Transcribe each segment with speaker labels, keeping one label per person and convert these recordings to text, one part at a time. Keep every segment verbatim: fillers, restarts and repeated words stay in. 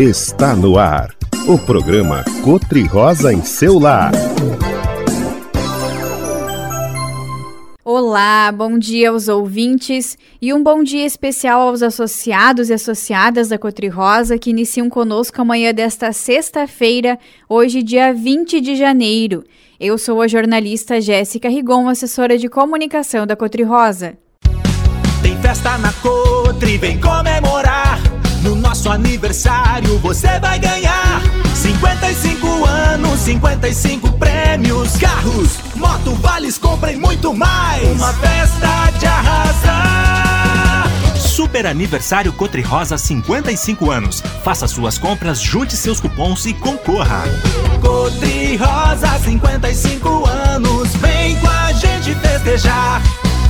Speaker 1: Está no ar, o programa Cotri-Rosa em seu lar.
Speaker 2: Olá, bom dia aos ouvintes e um bom dia especial aos associados e associadas da Cotri-Rosa que iniciam conosco amanhã desta sexta-feira, hoje dia vinte de janeiro. Eu sou a jornalista Jéssica Rigon, assessora de comunicação da Cotri-Rosa.
Speaker 3: Tem festa na Cotri, vem comemorar. No nosso aniversário você vai ganhar cinquenta e cinco anos, cinquenta e cinco prêmios, carros, moto, vales, compra e muito mais. Uma festa de arrasar. Super Aniversário Cotri-Rosa, cinquenta e cinco anos. Faça suas compras, junte seus cupons e concorra. Cotri-Rosa, cinquenta e cinco anos. Vem com a gente festejar.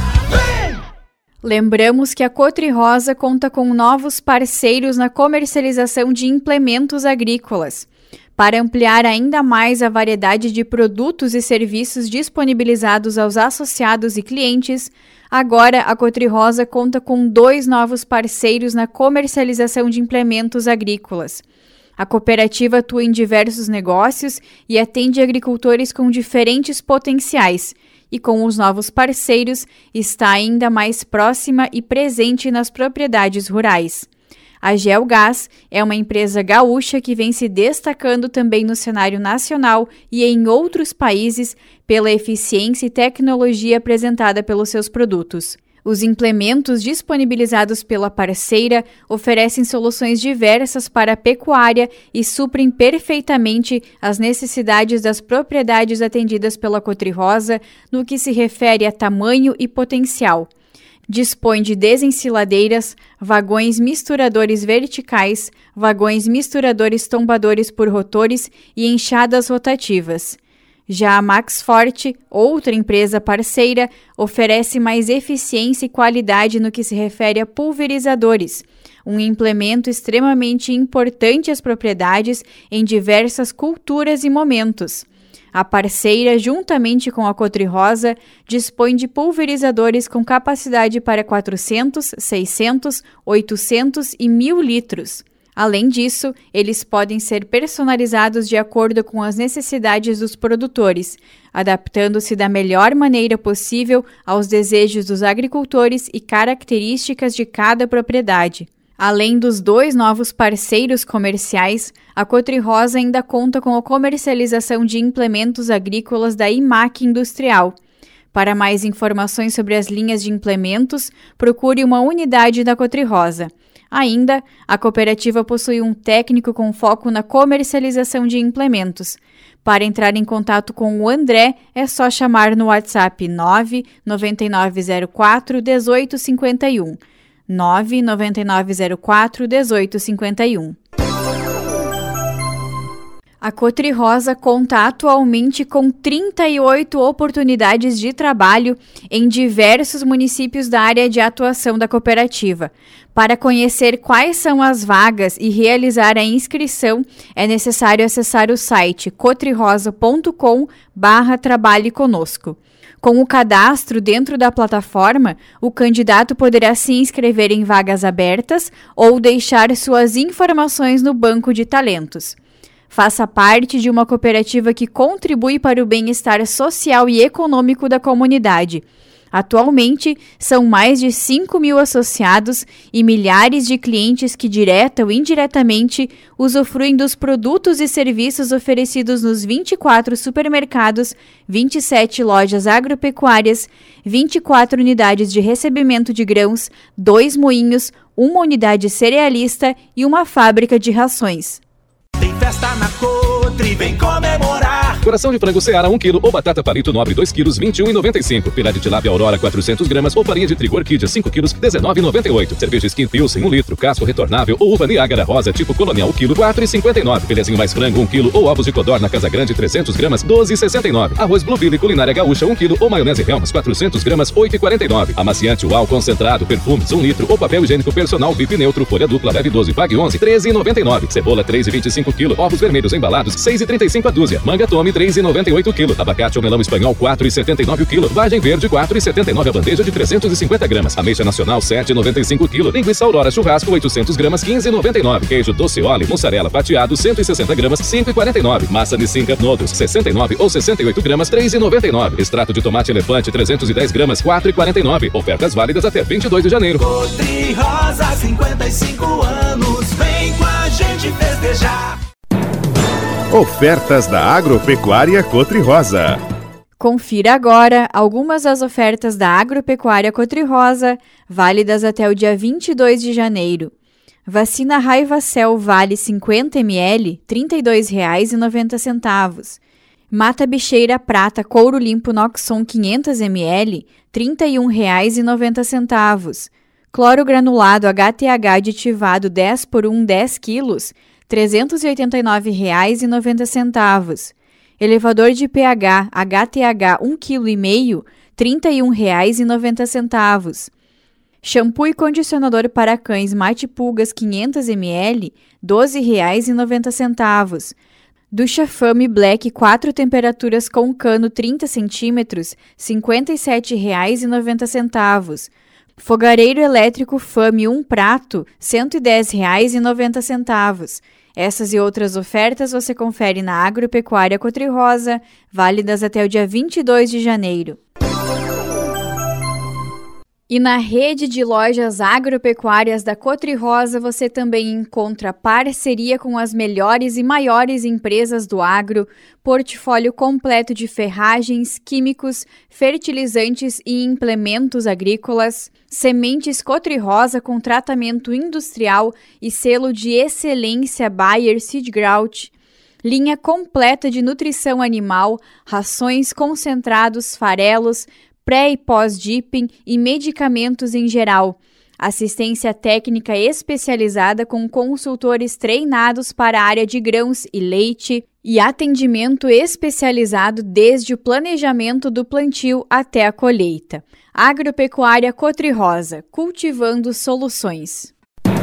Speaker 3: Vem!
Speaker 2: Lembramos que a Cotri-Rosa conta com novos parceiros na comercialização de implementos agrícolas. Para ampliar ainda mais a variedade de produtos e serviços disponibilizados aos associados e clientes, agora a Cotri-Rosa conta com dois novos parceiros na comercialização de implementos agrícolas. A cooperativa atua em diversos negócios e atende agricultores com diferentes potenciais, e com os novos parceiros está ainda mais próxima e presente nas propriedades rurais. A Geogás é uma empresa gaúcha que vem se destacando também no cenário nacional e em outros países pela eficiência e tecnologia apresentada pelos seus produtos. Os implementos disponibilizados pela parceira oferecem soluções diversas para a pecuária e suprem perfeitamente as necessidades das propriedades atendidas pela Cotri-Rosa no que se refere a tamanho e potencial. Dispõe de desensiladeiras, vagões misturadores verticais, vagões misturadores tombadores por rotores e enxadas rotativas. Já a Max Forte, outra empresa parceira, oferece mais eficiência e qualidade no que se refere a pulverizadores, um implemento extremamente importante às propriedades em diversas culturas e momentos. A parceira, juntamente com a Cotri-Rosa, dispõe de pulverizadores com capacidade para quatrocentos, seiscentos, oitocentos e mil litros. Além disso, eles podem ser personalizados de acordo com as necessidades dos produtores, adaptando-se da melhor maneira possível aos desejos dos agricultores e características de cada propriedade. Além dos dois novos parceiros comerciais, a Cotri-Rosa ainda conta com a comercialização de implementos agrícolas da I M A C Industrial. Para mais informações sobre as linhas de implementos, procure uma unidade da Cotri-Rosa. Ainda, a cooperativa possui um técnico com foco na comercialização de implementos. Para entrar em contato com o André, é só chamar no WhatsApp nove nove nove zero quatro um oito cinco um. nove nove nove zero quatro um oito cinco um. A Cotri-Rosa conta atualmente com trinta e oito oportunidades de trabalho em diversos municípios da área de atuação da cooperativa. Para conhecer quais são as vagas e realizar a inscrição, é necessário acessar o site cotrirosa ponto com barra trabalhe conosco. Com o cadastro dentro da plataforma, o candidato poderá se inscrever em vagas abertas ou deixar suas informações no banco de talentos. Faça parte de uma cooperativa que contribui para o bem-estar social e econômico da comunidade. Atualmente, são mais de cinco mil associados e milhares de clientes que, direta ou indiretamente, usufruem dos produtos e serviços oferecidos nos vinte e quatro supermercados, vinte e sete lojas agropecuárias, vinte e quatro unidades de recebimento de grãos, dois moinhos, uma unidade cerealista e uma fábrica de rações.
Speaker 3: Tem festa na Cotri, vem comemorar.
Speaker 4: Coração de frango Seara um quilo ou batata palito nobre dois quilos, vinte e um reais e noventa e cinco. Filé de tilápia Aurora quatrocentos gramas ou farinha de trigo Orquídea cinco quilos, dezenove reais e noventa e oito. Cerveja Skin Pilsen um litro, casco retornável ou uva Niágara rosa tipo colonial um quilo, quatro reais e cinquenta e nove. Filezinho mais frango um quilo ou ovos de codorna Casa Grande trezentos gramas, doze reais e sessenta e nove. Arroz Blueville Culinária Gaúcha um quilo ou maionese Helmas quatrocentos gramas, oito reais e quarenta e nove. Amaciante Uau concentrado, perfumes um litro ou papel higiênico personal V I P neutro, folha dupla, leve doze, pague onze, treze reais e noventa e nove. Cebola três reais e vinte e cinco quilos, ovos vermelhos embalados seis reais e trinta e cinco a dúzia. Manga Tome kibe três reais e noventa e oito centavos o quilo. Abacate ou melão espanhol quatro reais e setenta e nove centavos o quilo. Vagem verde quatro reais e setenta e nove centavos a bandeja de trezentos e cinquenta gramas. Ameixa nacional sete reais e noventa e cinco centavos o quilo. Linguiça Aurora churrasco oitocentas gramas quinze reais e noventa e nove centavos. Queijo Doceoli mussarela fatiado cento e sessenta gramas cinco reais e quarenta e nove centavos. Massa Nissinca Nodos sessenta e nove ou sessenta e oito gramas três reais e noventa e nove centavos. Extrato de tomate elefante trezentos e dez gramas quatro reais e quarenta e nove centavos. Ofertas válidas até vinte e dois de janeiro.
Speaker 3: Cotri Rosa, cinquenta e cinco anos, vem com a gente festejar.
Speaker 1: Ofertas da Agropecuária Cotri Rosa.
Speaker 2: Confira agora algumas das ofertas da Agropecuária Cotri Rosa, válidas até o dia vinte e dois de janeiro. Vacina Raivacel Vale cinquenta mililitros, trinta e dois reais e noventa centavos. Mata Bicheira Prata Couro Limpo Noxon quinhentos mililitros, trinta e um reais e noventa centavos. Cloro granulado H T H aditivado dez por um dez quilos, trezentos e oitenta e nove reais e noventa centavos. Elevador de pH H T H um vírgula cinco quilos, trinta e um reais e noventa centavos. Shampoo e condicionador para cães Mate Pulgas quinhentos mililitros, doze reais e noventa centavos. Ducha Fame Black quatro temperaturas com cano trinta centímetros, cinquenta e sete reais e noventa centavos. Fogareiro elétrico Fame um prato, cento e dez reais e noventa centavos. Essas e outras ofertas você confere na Agropecuária Cotri Rosa, válidas até o dia vinte e dois de janeiro. E na rede de lojas agropecuárias da Cotri Rosa você também encontra parceria com as melhores e maiores empresas do agro, portfólio completo de ferragens, químicos, fertilizantes e implementos agrícolas, sementes Cotri Rosa com tratamento industrial e selo de excelência Bayer Seedgrout, linha completa de nutrição animal, rações, concentrados, farelos, pré e pós-dipping e medicamentos em geral. Assistência técnica especializada com consultores treinados para a área de grãos e leite e atendimento especializado desde o planejamento do plantio até a colheita. Agropecuária Cotri Rosa, cultivando soluções.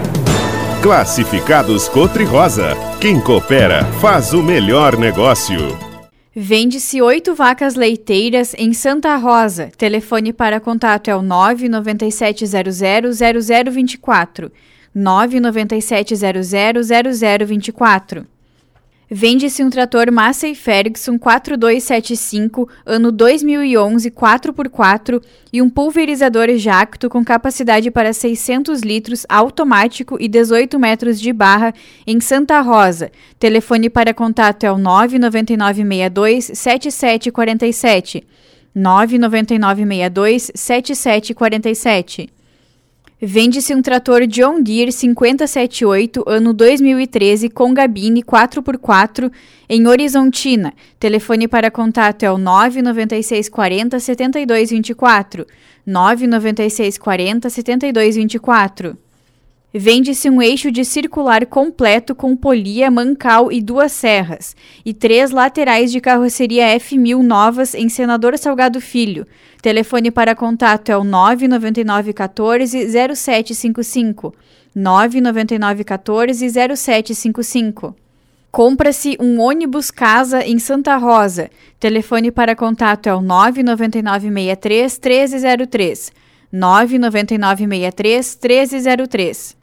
Speaker 1: Classificados Cotri Rosa. Quem coopera faz o melhor negócio.
Speaker 2: Vende-se oito vacas leiteiras em Santa Rosa. Telefone para contato é o nove nove sete zero zero zero zero dois quatro. nove nove sete zero zero zero zero dois quatro. Vende-se um trator Massey Ferguson quatro dois sete cinco, ano dois mil e onze, quatro por quatro e um pulverizador Jacto com capacidade para seiscentos litros, automático e dezoito metros de barra em Santa Rosa. Telefone para contato é o nove nove nove seis dois sete sete quatro sete. nove nove nove seis dois sete sete quatro sete. Vende-se um trator John Deere cinquenta setenta e oito, ano dois mil e treze, com gabine quatro por quatro, em Horizontina. Telefone para contato é o nove nove seis quatro zero sete dois dois quatro. nove nove seis quatro zero sete dois dois quatro. Vende-se um eixo de circular completo com polia, mancal e duas serras, e três laterais de carroceria F mil novas em Senador Salgado Filho. Telefone para contato é o nove nove nove um quatro zero sete cinco cinco. nove nove nove um quatro zero sete cinco cinco. Compra-se um ônibus casa em Santa Rosa. Telefone para contato é o nove nove nove seis três um três zero três. nove nove nove seis três um três zero três.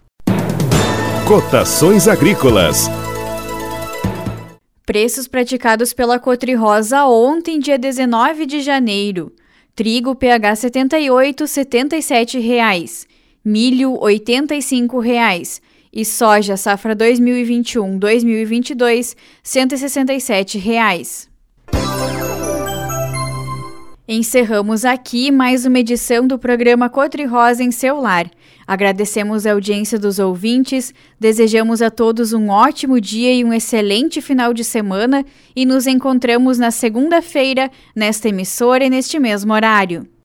Speaker 1: Cotações agrícolas.
Speaker 2: Preços praticados pela Cotri Rosa ontem, dia dezenove de janeiro. Trigo P H setenta e oito, setenta e sete reais. Milho oitenta e cinco reais. E soja safra dois mil e vinte e um, dois mil e vinte e dois, cento e sessenta e sete reais. Encerramos aqui mais uma edição do programa Cotri Rosa em seu lar. Agradecemos a audiência dos ouvintes, desejamos a todos um ótimo dia e um excelente final de semana e nos encontramos na segunda-feira, nesta emissora e neste mesmo horário.